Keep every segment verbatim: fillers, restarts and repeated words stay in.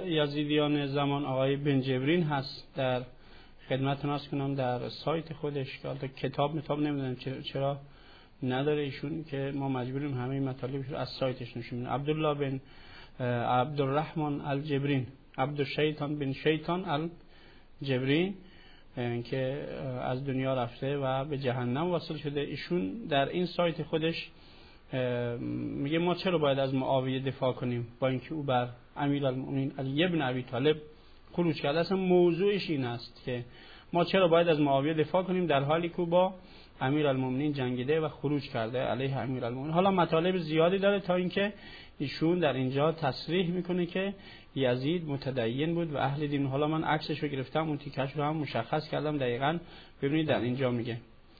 یزیدیان زمان آقای بن جبرین هست، در خدمت ناس کنم در سایت خودش که کتاب متاب نمیدونم چرا نداره ایشون که ما مجبوریم همه مطالبش رو از سایتش نشون بدیم. عبدالله بن عبدالرحمن الجبرین، عبدالشیطان بن شیطان الجبرین که از دنیا رفته و به جهنم واصل شده، ایشون در این سایت خودش میگه ما چرا باید از معاویه دفاع کنیم با اینکه او بر امیرالمومنین علی بن ابی طالب خروج کرده. اصلا موضوعش این است که ما چرا باید از معاویه دفاع کنیم در حالی که با امیرالمومنین جنگیده و خروج کرده علیه امیرالمومنین. حالا مطالب زیادی داره تا اینکه ایشون در اینجا تصریح میکنه که یزید متدین بود و اهل دین. حالا من عکسش رو گرفتم، اون تیکش رو هم مشخص کردم دقیقاً، ببینید در اینجا میگه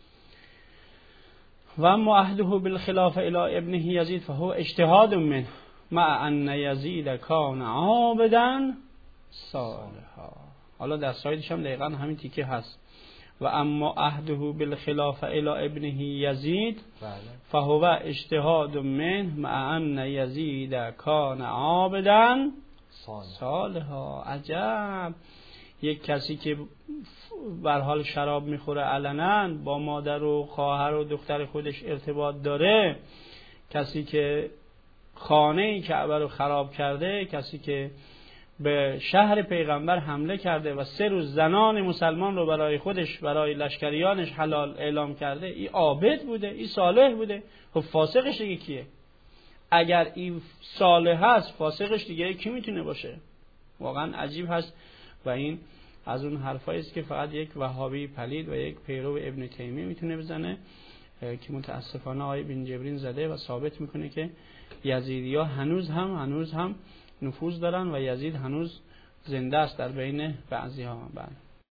و اما عهده بالخلافه الی ابنه یزید فهو اجتهاد منه مع ان یزید کان عابدا صالحا. حالا در سایدش هم دقیقاً همین تیکه هست. و اما عهده بالخلافه الی ابنه یزید فهو اجتهاد منه مع ان یزید کان عابدا صالحا. عجب، یک کسی که بر حال شراب میخوره علنا، با مادر و خواهر و دختر خودش ارتباط داره، کسی که خانه کعبه رو خراب کرده، کسی که به شهر پیغمبر حمله کرده و سه روز زنان مسلمان رو برای خودش برای لشکریانش حلال اعلام کرده، این عابد بوده، این صالح بوده. خب فاسقش دیگه کیه؟ اگر این صالح هست فاسقش دیگه کی میتونه باشه؟ واقعا عجیب هست. و این از اون حرفایی است که فقط یک وهابی پلید و یک پیرو ابن تیمیه میتونه بزنه که متاسفانه آقای بن جبرین زده و ثابت میکنه که یزیدی‌ها هنوز هم هنوز هم نفوذ دارن و یزید هنوز زنده است در بین بعضی ها.